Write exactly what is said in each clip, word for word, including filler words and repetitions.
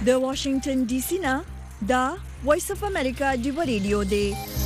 د واشنگټن ډي سي نه دا وایس اف امریکا دی ریډیو دی.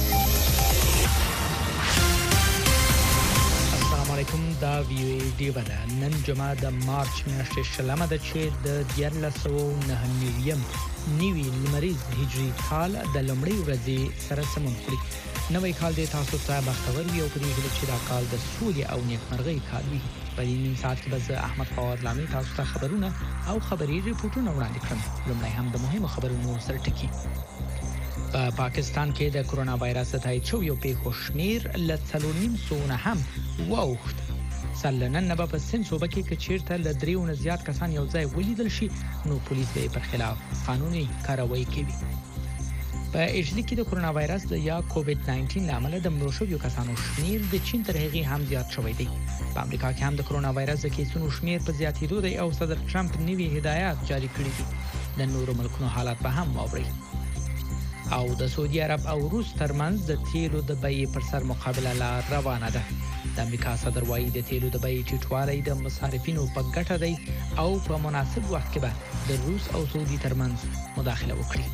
السلام علیکم، دا وی او ای دی ودا نن جمعه د مارچ میاشتې شلمه ده چې د دیارلس سوه نهه نوي نیوي لمریز هجری کال د لومړۍ ورځې سره سمون خوري. نوې کال د تاسو ته بختور وي او په دې کې چې دا کال د سولې او نیکمرغۍ کال وي. په دې نیم ساعت کې به احمد فواد لامي تاسو ته خبرونه او خبري ریپورتونه وړاندې کړم. لومړی هم د مهمو خبرونو سره ټکی. په پاکستان کې د کرونا وایرس د تایید شویو پیښو شمیر له څلور نیم سوه نه هم واوښت. سلنن نه په سن صوبه کې کچیرته له دریو نه زیات کسان یو ځای ولیدل شي نو پولیس به پر خلاف قانوني کاروایی کوي. په ایټلی کې د کرونا وایرس د یا کووډ نایزده لامل د مړو شویو کسانو شمیر د چین تر هغې هم زیات شوی دی. په امریکا کې هم د کرونا وایرس د کیسونو شمیر په زیاتېدو دی او صدر ټرمپ نوي هدایات جاری کړي دي. د نورو ملکونو حالات به هم واوري. او د سعودي عرب او روس ترمنځ د تیلو د بیې پر سر مقابله لا روانه ده. د امریکا صدر وايي د تیلو د بیې ټیټوالی د مصارفینو په ګټه دی او په مناسب وخت کې به د روس او سعودي ترمنځ مداخله وکړي.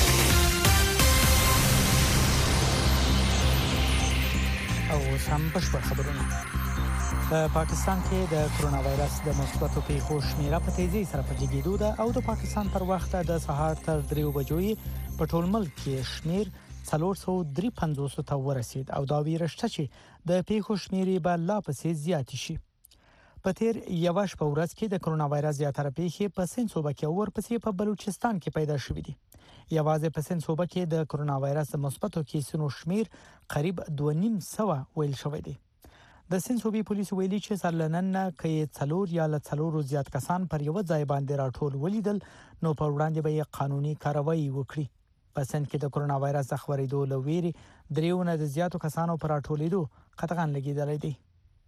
او سم بشپړ خبرونه. په پاکستان کې د کرونا وایرس د مثبتو پیښو شمیره په تیزی سره په جګیدو ده او د پاکستان پر وخت د سهار تر دریو بجو په ټول ملک کې شمیر څلور سوه درې پنځوس ته ورسید او دا ویره شته چې د پیښو شمیرې به لا پسې زیات شي. په تیر یو شپه ورځ کې د کرونا وایرس زیاتره پیښې په سند صوبه کې او ورپسې په بلوچستان کې پیدا شوې دي. یوازې په سند صوبه کې د کرونا وایرس مثبتو کیسونو شمیر قریب دوه نیم سوه ویل شوی دی. د سند صوبې پولیسو ویلي چې سرلنن کې څلور یا له څلورو زیات کسان پر یو ځای باندې راټول ولیدل نو په وړاندې به یې قانوني کاروایی وکړي. په سند کې د کرونا وایرس د خپرېدو له ویرې دریونه د زیاتو کسانو پر راټولېدو قطغن لګېدلی دی.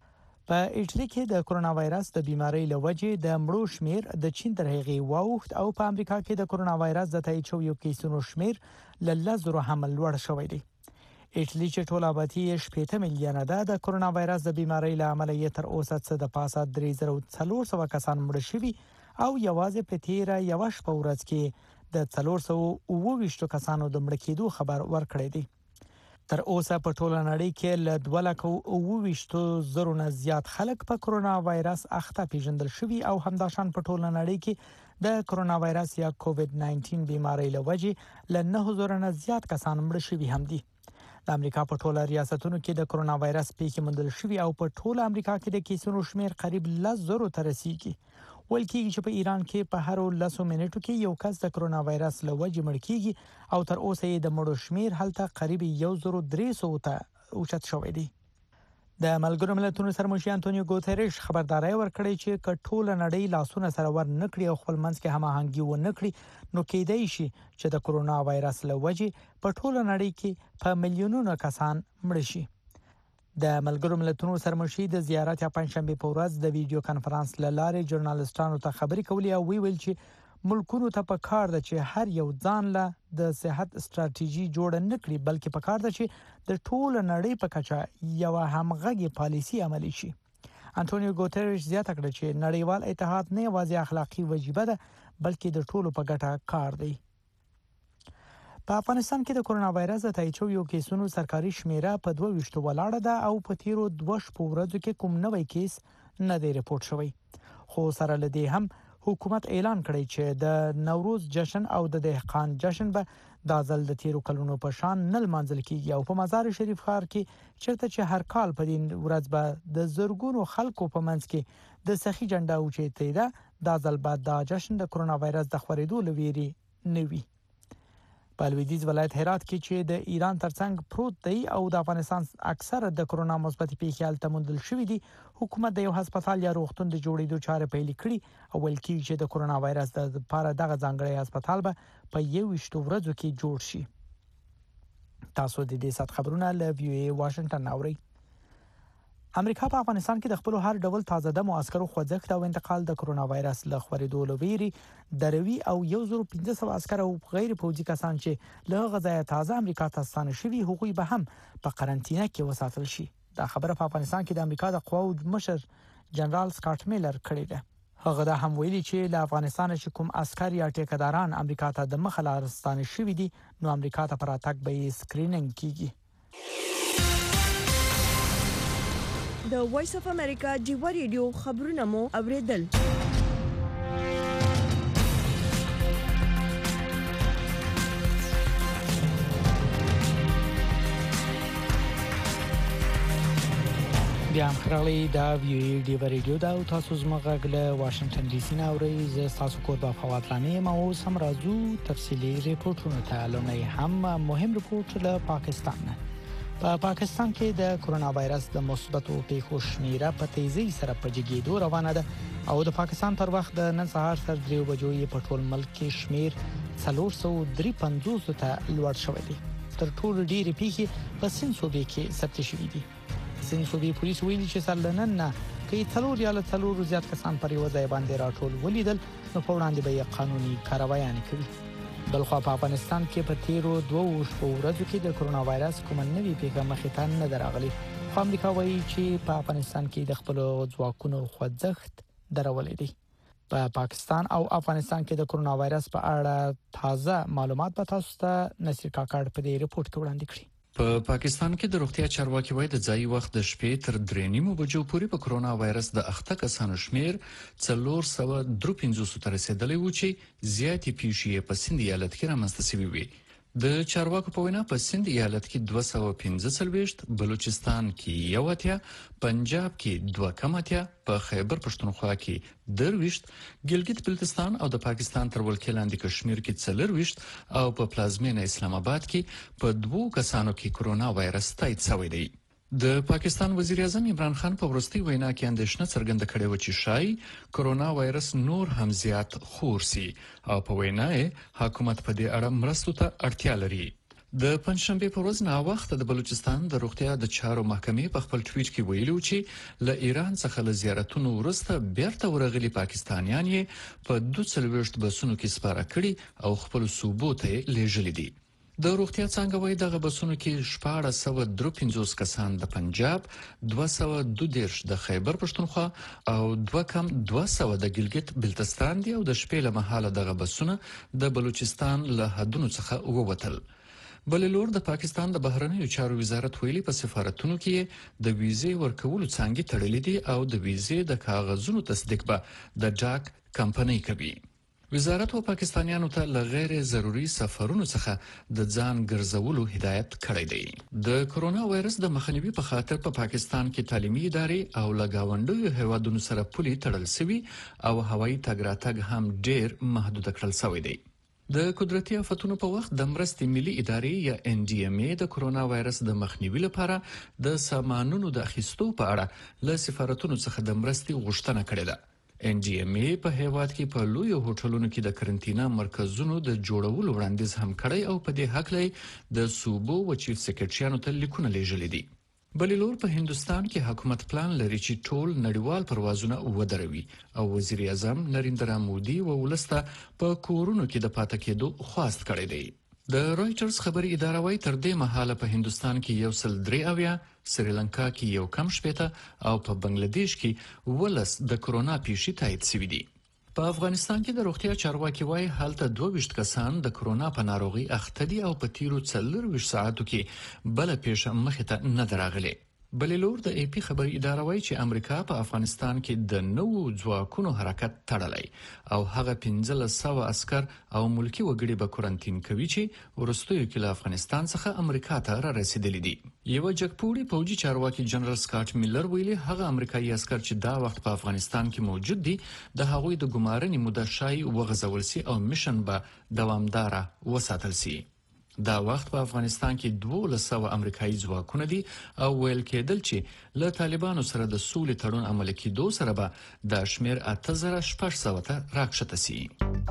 په ایټلی کې د کرونا وایرس د بیماری له وجې د مړو شمیر د چین تر هغې واوښت او په امریکا کې د کرونا وایرس د تایید شویو کیسونو شمیر له لس زرو هم لوړ شوی دی. ایټلی چې ټول آبادي یې شپېته میلیونه ده د کرونا وایرس د بیماری له امله یې تر اوسه څه د پاسه درې زره څلور سوه کسان مړه شوي او یوازې په تیره یوه شپه ورځ کې د څلور سوه اووه ویشتو کسانو د مړه کېدو خبر ورکړی دی. تر اوسه په ټوله نړۍ کې له دوه لکه اووه ویشتو زرو نه زیات خلک په کرونا وایرس اخته پیژندل شوي او همداشان په ټوله نړۍ کې د کرونا وایرس یا کووډ نایزده بیماری له وجې له نهه زره نه زیات کسان مړه شوي هم دي. د امریکا په ټوله ریاستونو کې د کرونا وایرس پیښې موندل شوي او په ټوله امریکا کې د کیسونو شمیر قریب لس زرو ته رسیږي. ویل کېږي چې په ایران کې په هر لسو منټو کې یو کس د کرونا وایرس له وجې مړ کېږي او تر اوسه یې د مړو شمیر هلته قریب یو زرو درې سوه ته اوچت شوی دی. د ملګرو ملتونو سرمشر انټونیو ګوتریش خبرداري ورکړې چې که ټوله نړۍ لاسونه سره ور نکړي او خپل منځ کې هماهنګي و نکړي نو کېدای شي چې د کرونا وایرس له وجې په ټوله نړۍ کې په میلیونونو کسان مړ شي. د ملګرو ملتونو سرمشر د زیارت یا پنځشنبه په ورځ د ویډیو کانفرنس له لارې ژورنالیستانو ته خبرې کولې او ویل چې ملکونو ته پکار ده چې هر یو ځان له د صحت ستراتیژي جوړ نه کړي بلکې پکار ده چې د ټول نړۍ په کچه یو همغږي پالیسي عملي شي. انټونیو ګوتریش زیاته کړه چې نړیوال اتحاد نه یوازې اخلاقی وجیبه ده بلکې د ټولو په ګټه کار دی. په افغانستان کې د کرونا وایرس د تایید شویو کیسونو سرکاري شمیره په دوه ویشتو ولاړه ده او په تیرو دوه شپو ورځو کې کوم نوی کیس نه دی رپورټ شوی. خو سره له دې هم حکومت اعلان کړی چې د نوروز جشن او د دهقان جشن به د ځل د تیرو کلونو په شان نه لمانځل کیږي او په مزار شریف ښار کې چیرته چې هر کال په دې ورځ به د زرګونو خلکو په منځ کې د سخی جنډه اوچتې ده د ځل بعد د جشن د کرونا وایرس د خپرېدو لویری نوي. په لویدیځ ولایت هرات کې چې د ایران ترڅنګ پروت دی او د افغانستان اکثره د کرونا مثبت پیښې هلته موندل شوې دي حکومت د یو هسپتال یا روغتون د جوړېدو چارې پیل کړي او ویل کېږي چې د کرونا وایرس د لپاره دغه ځانګړی هسپتال به په یو ویشتو ورځو کې جوړ شي. تاسو د دې سات خبرونه له وی او ای واشنگټن اورئ. امریکا په افغانستان کې د خپل هر ډول تازه د معسكرو خوځښت او انتقال د کرونا وایرس له خپرېدو لویری دروي او یو زر پنځه سوه عسكر او غیر پوځي کسان چې له غزا تازه امریکا ته ستانه شوي حقوقي به هم په قرنطینه کې وساتل شي. دا خبره په افغانستان کې د امریکا د قواو مشر جنرال سکاټ میلر کړې ده. هغه دا هم ویلي چې له افغانستان چې کوم عسكر یا ټیکداران امریکا ته د مخ لارستان شوي دي نو امریکا ته پر اتاک به سکرینینګ کیږي. د وایس اف امریکا ډیوا ریډیو خبرونه مو اوریدل. بیا هم خراغلی دا ویو ډیوا ریډیو دا او تاسو زموږ له واشنگټن ډي سي نه اورئ. زه تاسو کور په فواتلانه ما اوس هم راځو تفصیلی ریپورتونه ته. لومړی هم مهم ریپورت له پاکستان نه. په پا پاکستان کې د کرونا وایرس د مثبتو پیښو شمیره په تیزی سره په جګیدو روانه ده او د پاکستان پر وخت د نن سهار سره دریو بجو یې په ټول ملک کې شمیر څلور سوه درې پنځوس ته لوړ شوی دی. تر ټولو ډېرې پیښې په سند صوبې کې ثبت شوې دي. سند صوبې پولیس ویلي چې سرلنن نه کې څلور یا څلور زیات کسان پر یو ځای باندې راټول ولیدل نو په وړاندې به یې قانوني کاروایان کوي. بلخو په افغانستان کې په تیرو دوه شپو ورځو کې د کرونا وایرس کومه نوې پیښه مخې ته نه درغلي. خو امریکا وایي چې په افغانستان کې د خپل ځواکونو خوځښت درولې دي. په پا پاکستان او افغانستان کې د کرونا وایرس په اړه تازه معلومات به تاسو ته نصیر کاکړ په دې ریپورت کې وړاندې کړي. په پاکستان کې د روغتیا چارواکي وایي د ځای وخت د شپې تر درې نیمو بجو پورې په کرونا وایرس د اخته کسانو شمیر څلور سوه درې پنځوس ته رسیدلی و چې زیاتې پیښې په سند ایالت کې رامنځته شوې وي. د چارواکو په وینا په سند ایالت کې دوه سوه پنځه څلوېښت، بلوچستان کې یو اتیا، پنجاب کې دوه کم اتیا، په خیبر پښتونخوا کې درویشت، ګلګت بلتستان او د پاکستان تر ولکې لاندې کشمیر کې څلرویشت او په پلازمینه اسلام آباد کې په دوو کسانو کې کرونا وایرس تایید شوی دی. د پاکستان وزیر اعظم عمران خان په ورستي وینا کې اندېښنه څرګنده کړې و چې شای کرونا وایرس نور هم زیات خور سي او په وینا یې حکومت په دې اړه مرستو ته اړتیا لري. د پنځشنبه په ورځ نا وخت د بلوچستان د روغتیا د چارو محکمې په خپل ټویټ کې ویلي چې له ایران څخه له زیارتونو وروسته بیرته ورغلي پاکستانیان یې په دوه څلوېښت بسونو کې سپاره کړي او خپل صوبو ته لیږلي دي. د روغتیا څنګه وایي دغه بسونو کې شپږ سوه درې پنځوس کسان د پنجاب، دوه سوه دوه دېرش د خیبر پښتونخوا او دوه کم دوه سوه د ګلګت بلتستان دي او د شپې له مهاله دغه بسونه د بلوچستان له حدونو څخه ووتل. بل لور د پاکستان د بهرنیو چارو وزارت ویلي په سفارتونو کې د ویزې ورکولو څنګه تړلې دي او د ویزې د کاغذونو تصدیق به د ډاک کمپنۍ کوي. وزارت او پاکستانیانو ته له غیر ضروري سفرونو څخه د ځان ګرځولو هدایت کړی دی. د کرونا وایرس د مخنیوي په خاطر په پا پاکستان کې تعلیمي ادارې او لګاونډیو هیوادونو سره پولي تړل شوی او هوایي تګ راتګ هم ډیر محدود کړل شوی دی. د قدرتي آفتونو په وخت د مرستې ملي ادارې یا ان ډي ام ای د کرونا وایرس د مخنیوي لپاره د سامانونو د اخیستو په اړه له سفارتونو څخه د مرستې غوښتنه کړې ده. ان ډي ام ای په هیواد کې په لوی هوټلونو کې د کرنټینا مرکزونو د جوړولو وړاندیز هم کړی او په دې حق لري د صوبو او چیف سکرټریانو ته لیکونه لیږلي دي. بل لور په هندستان کې حکومت پلان لري چې ټول نړیوال پروازونه ودروي او وزیر اعظم نریندرا مودي ولسته په کورونو کې د پاتې کېدو خواست کړی دی. د رويټرز خبري اداره وايي تر دې مهاله په هندستان کې یو سل درې اویا، سریلانکا کې یو کم شپېته او په بنگلاديش کې ولس د کرونا پیښې تایید شوې دي. په افغانستان کې د روغتیا چارواکي وايي هلته دوه ویشت کسان د کرونا په ناروغي اخته دي او په تیرو څلورویشت ساعتو کې بل پیښه مخې ته نه درغلي. بل لور د ای پی خبري اداره وايي چې امریکا په افغانستان کې د نوو ځواکونو حرکت تړلی او هغه پنځه سوه عسكر او ملکی وګړي به کورنټین کوي چې ورستیو کې له افغانستان څخه امریکا ته را رسیدلي دي. یو جګپوړي پوجي چارواکي جنرال سکاټ میلر ویلي هغه امریکایي عسكر چې دا وخت په افغانستان کې موجود دي د هغوی د ګمارنې موده شای وغځول سي او میشن به دوامدار وساتل سي. دا وخت په افغانستان کې دوه سوه امریکایي ځواکونه دي او ویل کېدل چې له طالبانو سره د سولې تړون عملي کېدو سره به د شمیر اته زره شپږ سوه ته راکښته سي.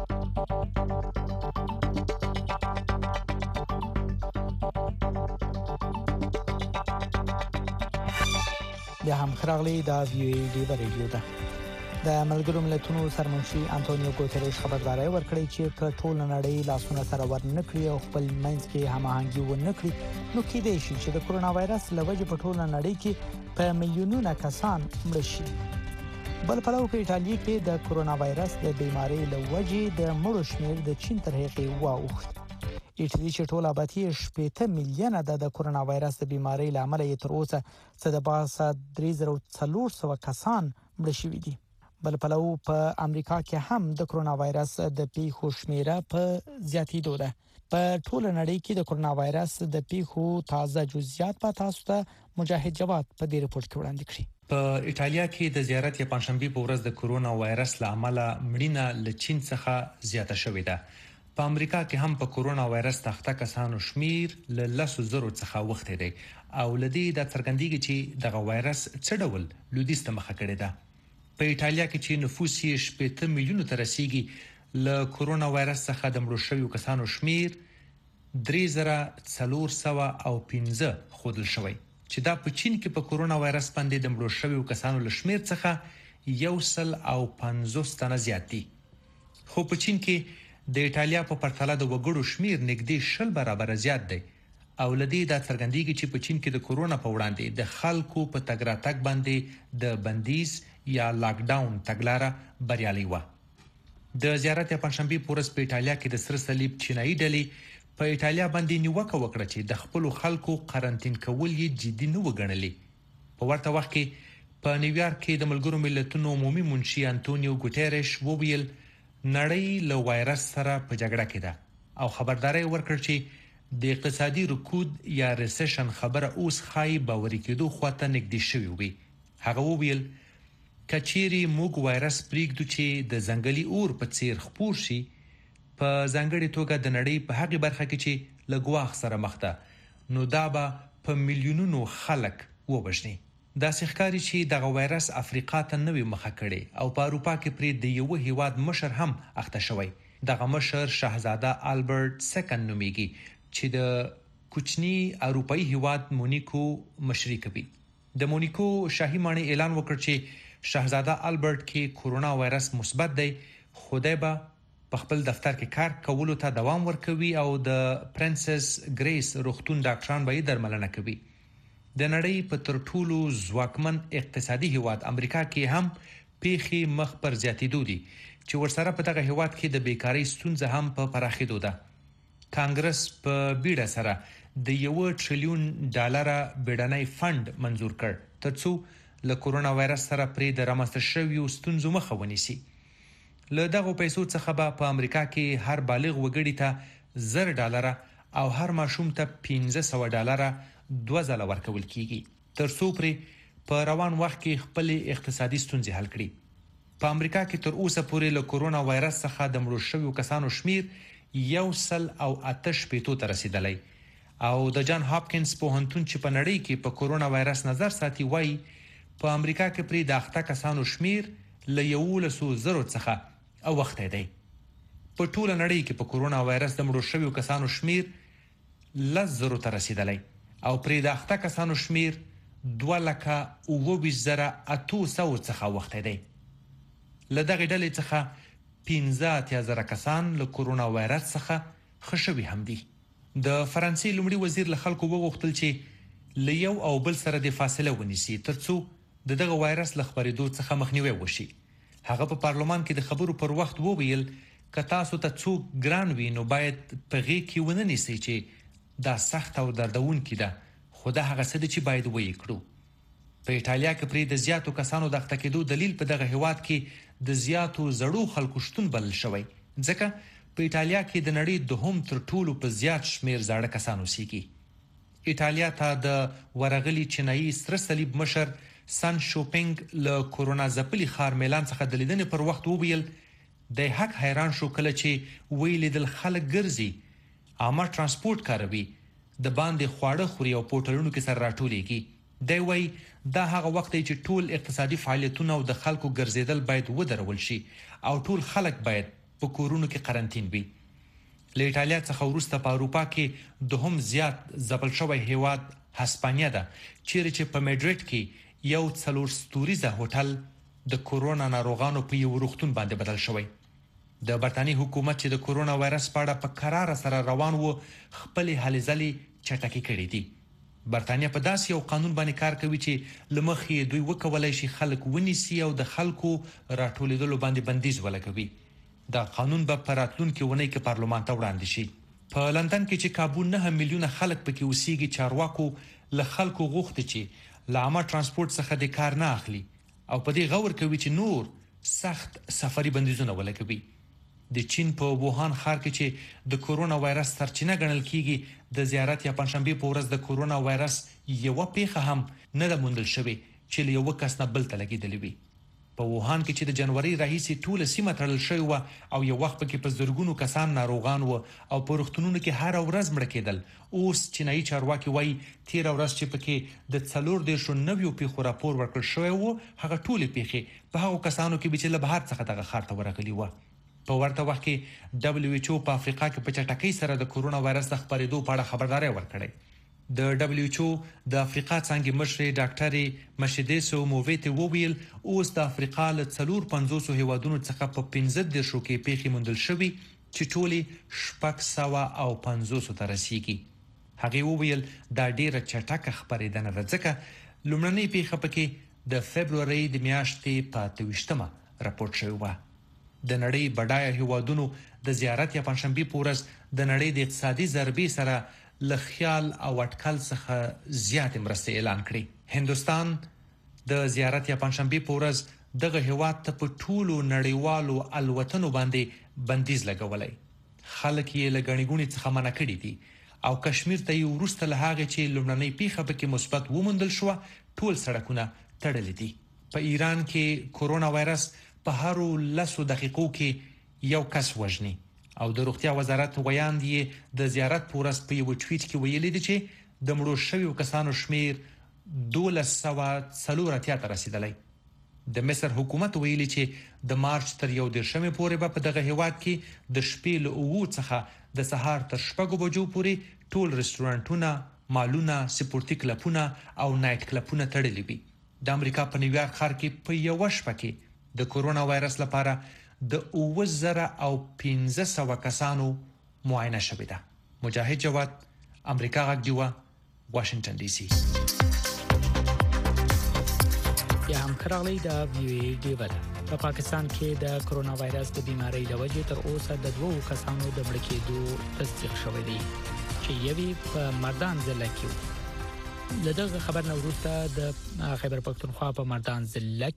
بیا هم خراغلی دا ویو ډیوا ریډیو ده. د ملګرو ملتونو سرمنشي انټونیو ګوتریش خبرداري ورکړی چې که ټول نړۍ لاسونه سره ورنکړي او خپل منځ کې هماهنګي ونکړي نو کېدای شي چې د کرونا وایرس له وجې په ټول نړۍ کې په میلیونونو کسان مړ شي. بل پلو په ایټالیا کې د کرونا وایرس د بیماری له وجې د مړو شمېر د چین تر هغې واوښت. ایټالیا چې ټول آبادي شپږ میلیونه د کرونا وایرس د بیماری له امله یې تر اوسه څه د باسه درې زره څلور سوه کسان مړه شوي دي. بل پلو په امریکا کې هم د کرونا وایرس د پیښو شمیره په زیاتېدو ده. په ټول نړۍ کې د کرونا وایرس د پیښو تازه جزئیات په تاسو ته مجاهد جواد په دې رپورت کې وړاندې کړي. په ایټالیا کې د زیارت یا پنځشنبه په ورځ د کرونا وایرس له امله مړینه له چین څخه زیاته شوې ده. په امریکا کې هم په کرونا وایرس تخته کسانو شمیر له لسو زرو څخه وخته دی او لدی د څرګندېږي چې دغه وایرس څه ډول لودیس ته مخه کړی ده. په ایټالیا کې چې نفوس یې شپږ میلیونه ته رسیدي له کرونا وایرس څخه د مړو شویو کسانو شمیر درې زره څلور سوه او پنځه ښودل شوی چې دا په چین کې په کرونا وایرس باندې د مړو شویو کسانو له شمیر څخه یو سل او پنځوس تنه زیات دي. خو په چین کې د ایټالیا په پرتله د وګړو شمیر نږدې شل برابر زیات دی او لدی دا څرګندېږي چې په چین کې د کرونا په وړاندې د خلکو په تګ راتګ باندې د بندیز یا لاک ډاون تګلاره بریالي و. د زیارت یا پنځشنبه په ورځ په ایټالیا کې د سره صلیب چینایي ډلې په ایټالیا باندې نیوکه وکړه چې د خپل خلکو قرنټین کول یې جدي نه وګڼلې. په ورته وخت کې په نیویارک کې د ملګرو ملتونو عمومي منشي انټونیو ګوټيريش وویل نړۍ له وایرس سره په جګړه کې ده او خبرداري ورکړ چې د اقتصادي رکود یا ریسیشن خبره اوس خای باوري کېدو خواته نږدې شوی وي. هغه وویل کچيري موږ وایرس پریږدو چې د ځنګلي اور په څیر خپور شي په ځانګړي توګه د نړۍ په هغه برخه کې چې له ګواښ سره مخ ده نو دا به په میلیونونو خلک وبښني. دا ښکاري چې دغه وایرس افریقا ته نوې مخه کړي او په اروپا کې پرې د یو هیواد مشر هم اخته شوی. دغه مشر شاهزاده البرت سکند نومیږي چې د کوچني اروپאי هیواد مونیکو مشري کوي. د مونیکو شاهي ماڼۍ اعلان وکړ چې شاهزاده البرت کې کرونا وایرس مثبت دی خو دی به په خپل دفتر کې کار کولو ته دوام ورکوي او د پرنسس ګریس روغتون ډاکټران به درملنه کوي. د نړۍ په تر ټولو ځواکمن اقتصادي هیواد امریکا کې هم پیښې مخ پر زیاتېدو دي چې ورسره په دغه هیواد کې د بیکاری ستونزه هم په پراخېدو ده. کانګرس په بیړه سره د یو ټریلیون ډالر بیړنی فند منزور کړ ترڅو له کرونا وایرس سره پرې د رامنځته شویو ستونزو مخه ونیسي. له دغه پیسو څخه به په امریکا کې هر بالغ وګړي ته زر ډالر او هر ماشوم ته پنځه سوه ډالر دوه ځله ورکول کیږي ترڅو پرې په روان وخت کې خپل اقتصادي ستونزې حل کړي. په امریکا کې تر اوسه پورې له کرونا وایرس څخه د مړو شویو کسانو شمیر یو سل او اته شپېتو ته رسیدلی او د جان هاپکینز پوهنتون چې په نړۍ کې په کرونا وایرس نظر ساتي وایي په امریکا کې پرې د اخته کسانو شمیر له یولسو زرو څخه اوخته دی. په ټول نړۍ کې په کرونا وایرس د مړو شویو کسانو شمیر لس زرو ته رسیدلی او پرې د اخته کسانو شمیر دوه لکه اووه ویشت زره اته سوه څخه اوخته دی. له دغې ډلې څخه پنځه اتیا زره کسان له کرونا وایرس څخه ښه شوي هم دي. د فرانسې لومړي وزیر له خلکو وغوښتل چې له یو او بل سره د فاصله ونیسي ترڅو د دغه وایرس له خپرېدو څخه مخنیوی وشي. هغه په پارلمان کې د خبرو پر وخت وویل که تاسو ته څوک ګران وي نو باید په غېږ کې ونه نیسئ چې دا سخت او دردونکې ده خو دا هغه څه ده چې باید ویې کړو. په ایټالیا کې پرې د زیاتو کسانو د اخته کېدو دلیل په دغه هیواد کې د زیاتو زړو خلکو شتون بلل شوی ځکه په ایټالیا کې د نړۍ دوهم تر ټولو په زیات شمیر زاړه کسان اوسېږي. ایټالیا ته د ورغلي چینایي سره صلیب مشر سان شوپینګ له کرونا ځپلي ښار میلان څخه د لیدنې پر وخت وویل د حق حیران شو کله چې ویلیدل خلک ګرځي عامه ترانسپورت کاروي د باندې خواړه خوري او په هوټلونو کې سره راټولېږي. دی وایي دا هغه وخت دی چې ټول اقتصادي فعالیتونه او د خلکو ګرځېدل باید ودرول شي او ټول خلک باید په کورونو کې قرنطین وي. له ایټالیا څخه وروسته په اروپا کې دوهم زیات ځپل شوی هیواد هسپانیا ده چیرې چې په میډریډ کې یو څلور ستوریزه هوټل د کرونا ناروغانو په یو روغتون باندې بدل شوی. د برتانیې حکومت چې د کرونا وایرس په اړه په قرار سره روان وو خپل هلې ځلې چټکې کړې دي. برتانیا په داسې یو قانون باندې کار کوي چې لمخې دوی وکولای شي خلک ونیسي او د خلکو راټولېدلو باندې بندیز ولګوي. دا قانون به په راتلونکي اونۍ کې پارلمان ته وړاندې شي. په لندن کې چې کابو نه میلیونه خلک پکې اوسېږي، چارواکو له خلکو غوښتي چې له عامه ترانسپورت څخه د کار نه اخلي او په دې غور کوي چې نور سخت سفري بندیزونه ولګوي. د چین په ووهان ښار کې چې د کورونا وایرس سرچینه ګڼل کیږي، د زیارت یا پنځشنبه په ورځ د کورونا وایرس یو پیښه هم نه ده موندل شوې چې له یو کس نه بل ته لګیدلې وي. په ووهان کې چې د جنوري راهیسې ټول سیمه تړل شوې و او یو وخت کې په زرګونو کسان ناروغان و او په روغتونونو کې هر ورځ مړه کېدل. اوس چینایي چارواکي وایي تیر ورځ چې پکې د څلور دیرشو نویو پیښو راپور ورکړل شوی و، هغه ټولې پیښې په هغو کسانو کې چې له بهر څخه دغه ښار ته ورغلي و. په ورته وخت کې دبليو ایچ او په افریقا کې په چټکۍ سره د کورونا وایرس د خپرېدو په اړه خبرداري ورکړې. د دبليو ایچ او د افریقا څنګه مشر ډاکټر مشیدیسو موویته وویل اوس د افریقا له څلور پنځوس هیوادونو څخه په پنځه دیرشو کې پیښې موندل شوې چې ټولې شپږ سوه او پنځوس ته رسیږي. هغه وویل دا ډیره چټکه خبرېدنه ده ځکه لومړنۍ پیښه پکې د فبروري د میاشتې په اته ویشتمه راپورټ شوې وه. د نړۍ بډایه هیوادونو د زیارت یا پنځشنبه په ورځ د نړۍ د اقتصادي ضربې سره له خیال او اټکل څخه زیات مرستې اعلان کړې. هندستان د زیارت یا پنځشنبه په ورځ دغه هیواد ته په ټولو نړیوالو الوتنو باندې بندیز لګولای. خلک یې له غنی ګونې څخه منع کړي دي او کشمیر ته یې ورسته له هغه چې لومړنۍ پیښه پکې مثبت وموندل شو ټول سړکونه تړلي دي. په ایران کې کورونا وایرس په هر لسو دقیقو کې یو کس وژني او د روغتیا وزارت ویاند یې د زیارت په ورځ په یو ټویټ کې ویلي دي چې د مړو شویو کسانو شمیر دولس سوه څلور اتیا ته رسیدلی. د مصر حکومت ویلي چې د مارچ تر یو دیرشمې پورې به په دغه هیواد کې د شپې له اوو څخه د سهار تر شپږو بجو پورې ټول رستورانټونه، مالونه، سپورتي کلبونه او نایټ کلبونه تړلي وي. د امریکا په نیویارک ښار کې په یوه شپه کې د کورونا وایرس لپاره د اوه زره او پنځه سوه کسانو معاینه شوې ده. مجاهد جواد، امریکا غږ ډیوه، واشنگټن ډي سي. یا هم کراغلی د وی ډیوه په پاکستان کې د کورونا وایرس د بیماری له وجې تر اوسه د دوو کسانو د مړ کېدو تصدیق شوی دی چې یوی په مردان ضلع کې. دغه خبر نه وروسته د خیبر پختونخوا په مردان ضلع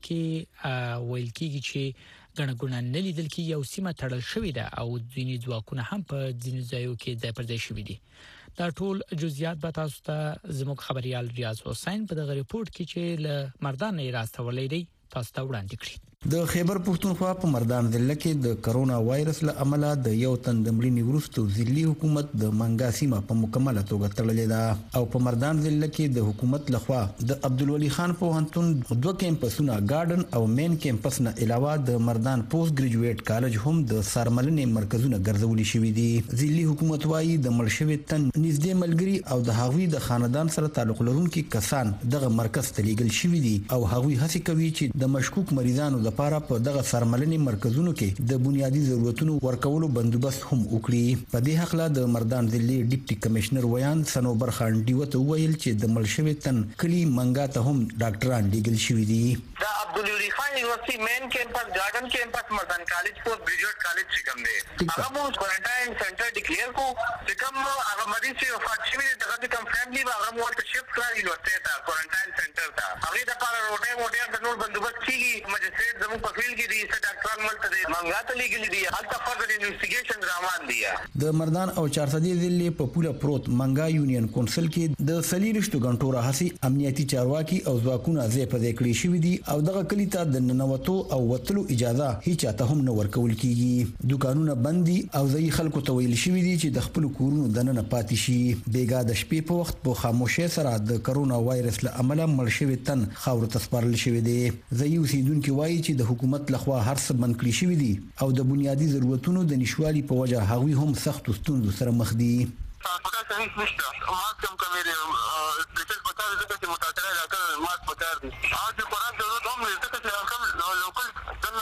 کې ویل کېږي چې ګڼګونه نه لیدل کېږي او سیمه تړل شوې ده او ځینې ځواکونه هم په ځینې ځایو کې ځای پر ځای شوي دي. دا ټول جزئیات به تاسو ته زموږ خبريال ریاض حسین په دغه ریپورت کې چې له مردان نه راستولې دی تاسو ته وړاندې کړی. د خیبر پختونخوا په مردان ضلع کې د کرونا وایرس له امله د یو تن د مړینې وروسته ضلعي حکومت د منګا سیمه په مکمله توګه تړلې ده او په مردان ضلع کې د حکومت لخوا د عبدالولي خان پوهنتون دوه کیمپسونه ګارډن او مین کیمپس نه علاوه د مردان پوسټ ګریجویټ کالج هم د سرملنې مرکزونه ګرځولي شوي دي. ضلعي حکومت وايي د مړ شوي تن نږدې ملګري او د هغوی د خاندان سره تعلق لرونکي کسان دغه مرکز ته لیږل شوي دي او هغوی هڅه کوي چې د مشکوک مریضانو لپاره په دغه سرملنې مرکزونو کې د بنیادی ضرورتونو ورکولو بندوبست هم وکړي. په دې حق لا د مردان ضلع ډیپټي کمشنر ویان سنوبر خان ډیوته ویل چې د مړ شوي تن کلی منګا ته هم ډاکټران لیږل شوي دي. دا عبدالولي خان یونیورسيټي مین کیمپس ګارډن کیمپس مردان کالج پوسټ ګریجویټ کالج چې کوم دی هغه مو کوارنټاین سنټر ډیکلیئر کو چې کوم هغه مریض چې وفات شوی دی دغه کوم فیملی به هغه ورته شفټ کړی یونیورسيټي ته کوارنټاین سنټر ته هغه د پاره روټه موټر د نور بندوبست کیږي. مجسټریټ زموږ په فیلډ کې دي چې ډاکټران ملته دي منګا ته لیږلي دي هلته فردر انویسټیګیشن روان دي. د مردان او چارسدي ضلع په پوله پروت منګا یونین کونسل کې د سلیریشتو غنټو راهسي امنیتي چارواکي او ځواکونه ځای په ځای کړی شوی دي او دغه کلی ته د ننوتو او وتلو اجازه هیڅ چاته هم نه ورکول کیږي. دکانونه بندي او ځای خلکو ته ویل شوی دي چې د خپل کورونو دننه پاتې شي. بیګا د شپې په وخت په خاموشۍ سره د کرونا وایرس له امله مړ شوی تن خاور ته سپارل شوی دی. ځای اوسیدونکو وایي چې د حکومت لخوا هر څه بند کړی شوی دي او د بنیادی ضرورتونو د نشوالي په وجه هغوی هم سخت ستونزو سره مخ دي. پکار څه هیڅ نشته ماسک هم کمې سپیشل پکار ځکه چې متاثره راکړل ماسک پکار دي او د خوراک ضرورت هم لري ځکه چې کوم لوکل څنګه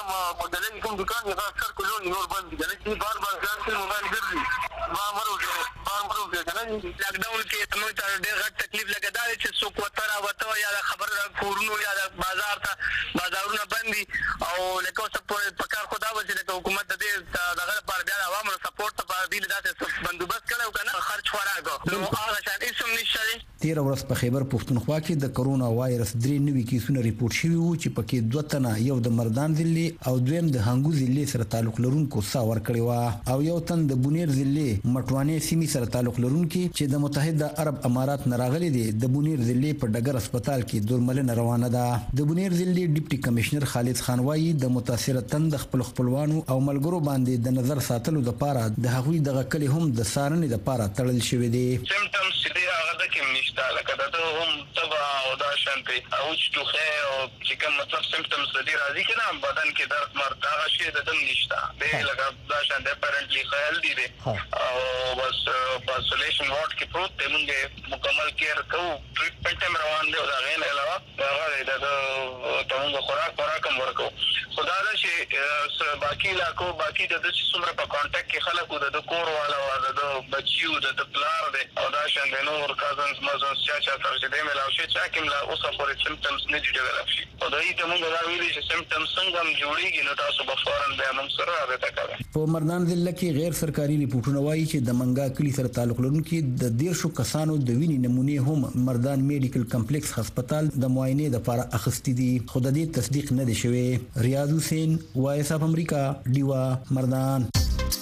مدلل کوم دکان یې اکثر کولون نور بند دي چې بار بار ځان کې موبایل ګرځي ما مرو بار مرو کنه لاک ډاون کې موږ ته ډېر غټ تکلیف لګیدا چې څوک وتر وته یا خبر کورونو یا بازار ته بازارونه بندي او لکه اوس په کار خدا و چې حکومت دې دغه پر بیا عوامو سپورټ ته بیل داسې بندوبست کړو کنه خرج خوراک نو هغه شان هیڅ نشته. تیر ورځ په خیبر پښتونخوا کې د کرونا وایرس درې نوي کیسونه ریپورت شوي وو چې پکې دوه تنه یو د مردان ضلع او دویم د هنګو ضلع سره تعلق لرونکو سا ورکړی و او یو تن د بونیر ضلع مټوانې سیمې سره تعلق لرونکي چې د متحده عرب امارات نه راغلي دي د بونیر ضلع په ډګر هسپتال کې درملنه روانه ده. د بونیر ضلع ډیپټي کمشنر خالد خان وایي د متاثره تن د خپل خپلوانو او ملګرو باندې د نظر ساتلو لپاره د هغوی د غکلې هم د سارنې لپاره تړل شوی دی. سیمټمز چې هغه د کوم نشته لکه دا هم تبع او دا شانتي او چې توخه او چې کوم مطلب سیمټمز د دې راځي کنه بدن کې درد مرد هغه شی د دم نشته به لکه دا شانتي اپیرنټلی خیال دي او بس په سولېشن وارډ کې پروت دی موږ مکمل کیر کوو ټریټمنټ هم روان دی او دا غین علاوه هغه د تمونږ خوراک خوراک هم ورکو خدا دا چې باقي علاقو باقي د دې څومره په کانټیکټ کې خلکو د کور والا او د بچیو د پلار دی او دا شانتي نور کازنز مزونز چا چا تر دې ملاو شي چې کوم لا اوسه پورې سیمټمز نه دي ډیولپ شي او دا یې موږ دا ویلي چې سیمټمز څنګه هم جوړیږي نو تاسو به فورن بیا موږ سره رابطه کوئ. په مردان ضلع کې غیر سرکاري ریپورتونه وایي چې د منګا کلی سره تعلق لرونکي د دیرشو کسانو د وینې نمونې هم مردان میډیکل کمپلیکس هسپتال د معاینې لپاره اخیستې دي خو د دې تصدیق نه دی شوی. ریاض حسین وایس اف امریکا ډیوا مردان.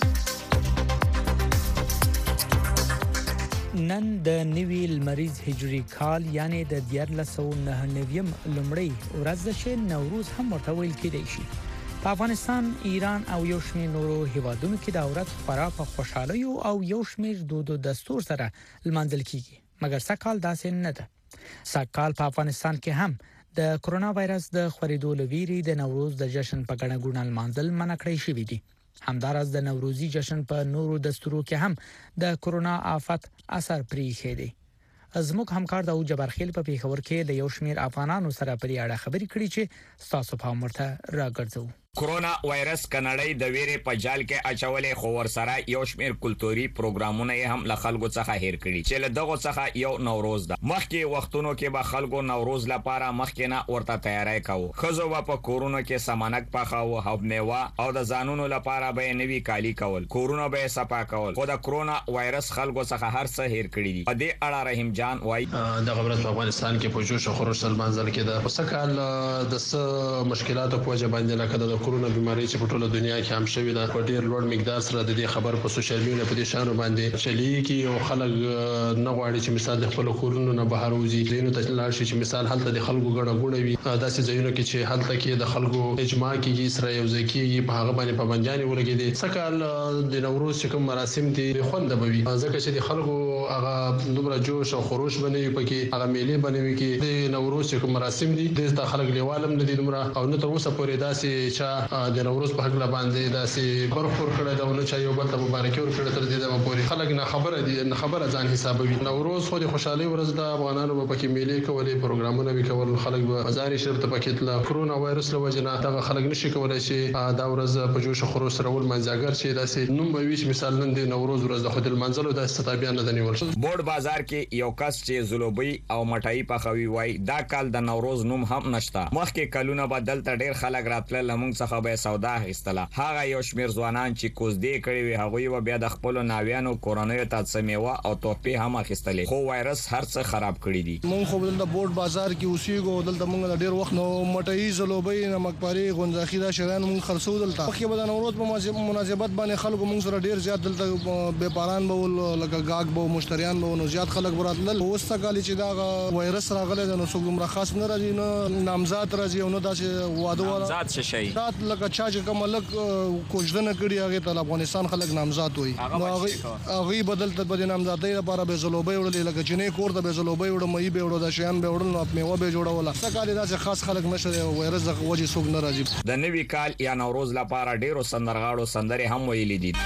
نن د نوي لمریز هجري کال یعنی د دیارلس سوه نهه نویم لومړی ورځ ده چې نوروز هم ورته ویل کېدای شي. په افغانستان، ایران او یو شمېر نورو هیوادونو کې دا ورځ خورا په خوشحالۍ او یو شمېر دود او دستور سره لمانځل کیږي. مګر سږ کال داسې نه ده. سږ کال په افغانستان کې هم د کرونا وایرس د خورېدو لویری د نوروز د جشن په ګڼه ګوڼه لمانځل منع کړی شوی دی. همدارس د نوروزی جشن په نورو دستورو کې هم د کرونا آفت اثر پرې دی. زموږ همکار داوود جبرخیل په پیښور کې د یو شمېر افغانانو سره پرې اړه خبرې کړې چې تاسو په مرته راګرځو. کرونا وایرس کنړی د ویرې په جال کې اچولې خو ورسره یو شمېر کلتوري پروګرامونه هم له خلکو څخه هیر کړي چې له دغه څخه یو نوروز ده. مخکې وختونو کې به خلکو نوروز لپاره مخکې نه ورته تیاری کوو. خزو په کورونو کې سامانک پخاو او میوه او د ځانونو لپاره به نوي کالی کول کورونه به صفا کول. خو د کرونا وایرس خلکو څخه هر څه هیر کړي دي. په دې اړه رحیم جان وایي د خبرت په افغانستان کې په جوش او خروش سلمانځل کې ده. اوس کال د څه مشکلاتو په وجه باندې لکه د کرونا بیماری چې په ټوله دنیا کې هم شوې ده په ډیر لوړ مقدار سره د دې خبر په سوشل میډیا په دې شانو باندې چلیږي او خلک نه غواړي چې مثال د خپل کورونو نه بهر وځي دینو ته لاړ شي چې مثال حالت د خلکو ګڼه ګوڼه وي داسې ځایونه کې چې حالت کې د خلکو اجماع کیږي سره یو ځای کېږي په هغه باندې پابندیان ولګېدي. سکهال د نوروز چې کوم مراسم دي خوند به وي ځکه چې د خلکو هغه دومره جوش او خروش بنوي پکې هغه میلې بنوي کې د نوروز چې کوم مراسم دي د خلک لیوالم نه دي دومره او نه تر اوسه پورې داسې چې د نوروز په حق لا باندې داسې برخور کړه دا ونه چا یو بل ته مبارکي ورکړه تر دې د پورې خلک نه خبره دي نه خبره ځان حسابوي. نوروز خو د خوشحالي ورځ ده افغانانو په پکې میلې کولې پروګرامونه وکول خلک به مزار شرط پکې تل کرونا وایرس له وجه نه دا خلک نشي کولای چې دا ورځ په جوش خروج سره ول منځګر شي داسې نوم به ویش مثال نن د نوروز ورځ د خود المنزل د ستابیان نه نیول. بورډ بازار کې یو کس چې زلوبي او مټای په خوي وای دا کال د نوروز نوم هم نشته. مخکې کلونه بدل ته ډیر خلک راتل لمونږ څخه به سودا استلا هغه یو شمیر ځوانان چې کوزدې کړي وي هغه و بیا د خپل ناویانو کورونو ته سمېوا او توپې هم اخیستلې خو وایرس هر څه خراب کړی دي. مونږ خو د بورډ بازار کې اوسېګو دلته مونږ ډیر وخت نو مټای زلوبي نمکپاري غونځاخي دا شران مونږ خرڅو دلته مخکې به د نوروز په مناسبت باندې خلکو مونږ سره ډیر زیات دلته بیپاران به لکه گاګ به مشتریان به نو زیات خلک براتل اوس ته کال چې دا وایرس راغلی نو څوک عمر خاص نه راځي نو نامزاد راځي او نو داسې واده والا نامزاد څه شي ذات لکه چا چې کوم لک کوژدنه کړی هغه ته افغانستان خلک نامزاد وي نو هغه بدل ته د نامزادۍ لپاره به زلوبي وړل لکه جنې کور ته به زلوبي وړل مې به وړل د شیان به وړل نو میوه به جوړول څنګه داسې خاص خلک نشي وایرس د وجې څوک نه راځي. د نوي کال یا نوروز لپاره ډیرو سندرغاړو سندرې هم ویلې دي.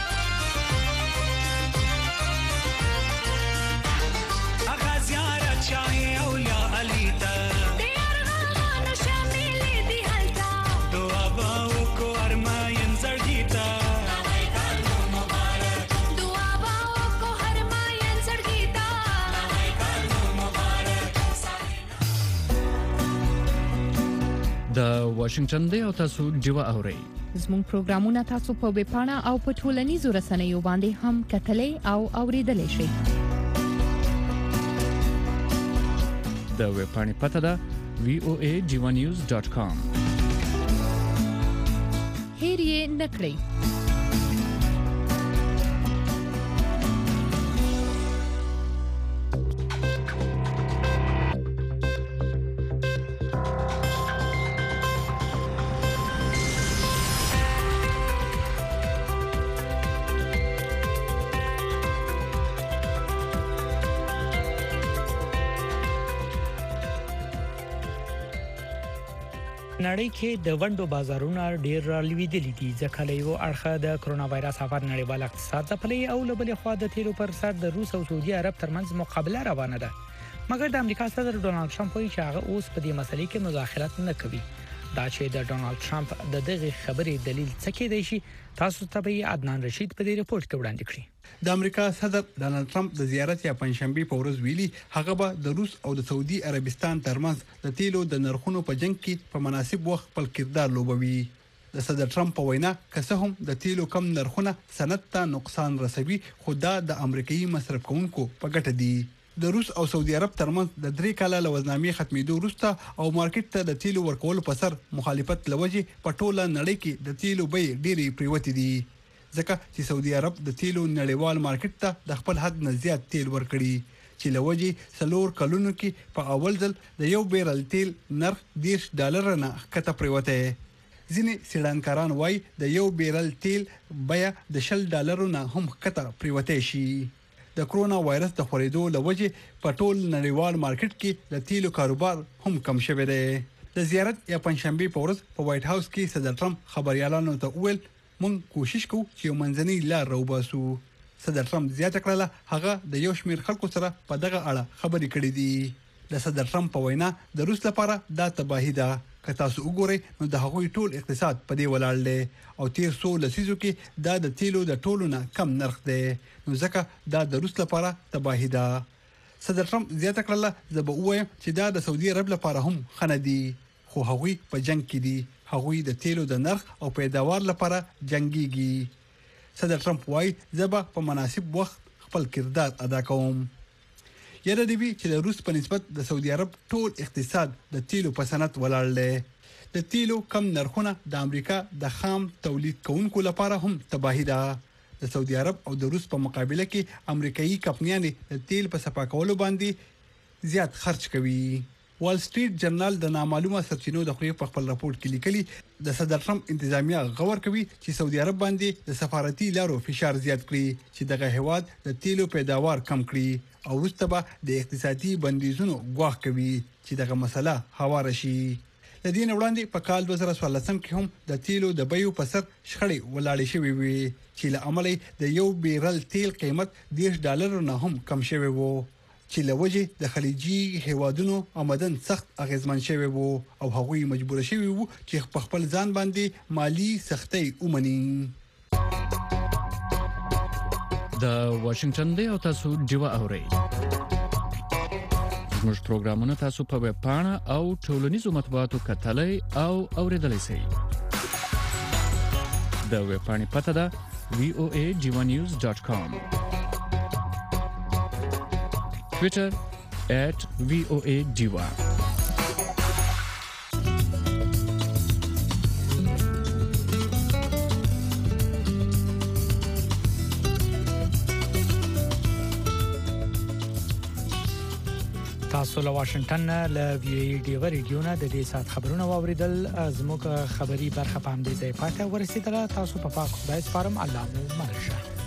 دعا باو کو واشنگټن دی او تاسو جوا اورئ. زموږ پروګرامونه تاسو په ویب پاڼه او په ټولنیزو رسنیو باندې هم کتلای او اوریدلای شئ. د ویب پاڼې پته ده وی او ای جیوا نیوز ډاٹ کام. هیر یې نکړئ. نړۍ کې د ونډو بازارونه ډېر رالوېدلي دي ځکه له یو اړخه د کرونا وایرس افات نړیوال اقتصاد ځپلي او له بلې خوا د تیلو پر سر د روس او سعودي عرب ترمنځ مقابله روانه ده. مګر د امریکا صدر ډونالد ټرمپ وایي چې هغه اوس په دې مسلې کې مداخلت نه کوي. دا چې د ډونالد ټرمپ د دغه خبرې دلیل څه کېدای شي تاسو ته به عدنان رشید په دې رپورت کې وړاندې کړی. د امریکا صدر ډونالد ټرمپ د زیارت یا پنځشنبه په ورځ ویلي هغه به د روس او د سعودي عربستان ترمنځ د تیلو د نرخونو په جنگ کې په مناسب وخت خپل کردار لوبوي. د صدر ټرمپ په وینا که هم د تیلو کم نرخونه صنعت ته نقصان رسوي خو دا د امریکایي مصرف کوونکو په ګټه دي. د روس او سعودي عرب ترمنځ د درې کاله لوزنامې ختمېدو وروسته او مارکیټ ته د تیلو ورکول په سر مخالفت لوجه په ټوله نړۍ کې د تیلو بیې ډېرې پریوتې دي ځکه چې سعودي عرب د تیلو نړیوال مارکیټ ته د خپل حد نه زیات تیل ورکړي چې لوجه سلور کلونو کې په اول ځل د یو بیرل تیل نرخ دیش ډالر نه کته پریوته. ځینې سیډانکاران وایي د یو بیرل تیل بیا د شل ډالرو نه هم کته پریوته شي. د کرونا وایرس د خورېدو لوجه په ټول نړیوال مارکیټ کې د تیلو کاروبار هم کم شوی دی. د زیارت یا پنځشنبه په ورځ په وایټ هاوس کې صدر ټرمپ خبريالانو ته وویل مونږ کوشش کوو چې منځنۍ لار راوباسو. صدر ټرمپ زیاته کړله هغه د یو شمېر خلکو سره په دغه اړه خبرې کړې دي. د صدر ټرمپ په وینا د روس لپاره دا تباهي ده. که تاسو وګورئ نو د هغوی ټول اقتصاد په دې ولاړ دی او تیر څو لسیزو کې دا د تیلو د ټولو نه کم نرخ دی نو ځکه دا د روس لپاره تباهي ده. صدر ټرمپ زیاته کړله زه به وایم چې دا د سعودي عرب لپاره هم خنه دي خو هغوی په جنگ کې دي. هغوی د تیلو د نرخ او پیداوار لپاره جنگيږي. صدر ټرمپ وایي زه به په مناسب وخت خپل کردار ادا کوم. یره دی چې د روس په نسبت د سعودي عرب ټول اقتصاد د تیلو په صنعت ولاړ دی. د تیلو کم نرخونه د امریکا د خام تولید کوونکو لپاره هم تباهي ده. د سعودي عرب او د روس په مقابله کې امریکایي کمپنیان د تیل په صفا کولو باندې زیات خرج کوي. وال سټریټ جرنال د نامعلومه سرچینو د خبري په خپل راپور کې لیکلي د صدر ټرمپ انتظامیه غور کوي چې سعودي عرب باندې د سفارتي لارو فشار زیات کړي چې دغه هواد د تیلو پیداوار کم کړي او وروسته به د اقتصادي بندیزونو غواخ کوي چې دغه مسله هواره شي. لدین وړاندې په کال دوه زره څوارلسم کې هم د تیلو د بیو په سر شخړې ولاړې شوې وي چې له امله د یو بیرل تیل قیمت دیش ډالر نه هم کم شوی وو چې لوجه د خلیجي هیوادونو آمدن سخت اغیزمن شوی وو او هغوی مجبور شوی وو چې په خپل ځان باندې مالی سختۍ ومني. د واشنگټن دی او تاسو جوا اورئ. زموږ پروګرامونه تاسو په ویب پاڼه او ټولنیزو مطبوعاتو کتلای او اوریدلای شئ. د ویب پاڼې پته ده وی او ای جیوا نیوز ډاٹ کام. Twitter at V O A Diva. تاسو له واشنگټن له وی او ای ډیوا ریډیو نه د دې سات خبرونه واوریدل. زموږ خبري برخه په همدې ځای پاتې ورسېدله. تاسو په پاک خدای سپارم. الله مو مرشه.